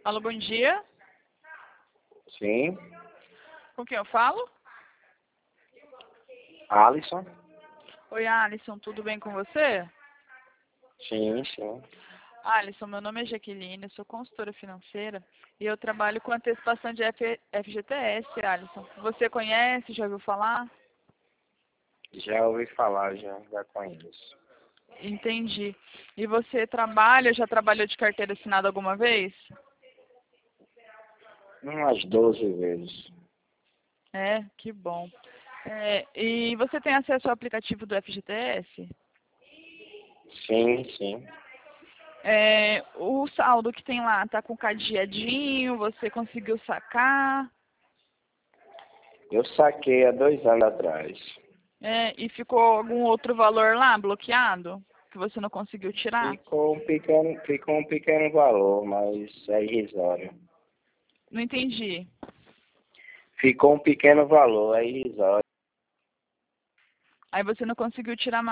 Alô, bom dia. Sim, Com quem eu falo? Alisson. Oi, Alisson, tudo bem com você? Sim, sim. Alisson, meu nome é Jaqueline, eu sou consultora financeira e eu trabalho com antecipação de FGTS, Alisson. Você conhece, já ouviu falar? Já ouvi falar, já conheço. Entendi. E você já trabalhou de carteira assinada alguma vez? Umas 12 vezes. É, que bom. E você tem acesso ao aplicativo do FGTS? Sim, sim. O saldo que tem lá tá com cadeadinho, você conseguiu sacar? Eu saquei há 2 anos atrás. E ficou algum outro valor lá bloqueado que você não conseguiu tirar? Ficou um pequeno valor, mas é irrisório. Não entendi. Ficou um pequeno valor, é irrisório. Aí você não conseguiu tirar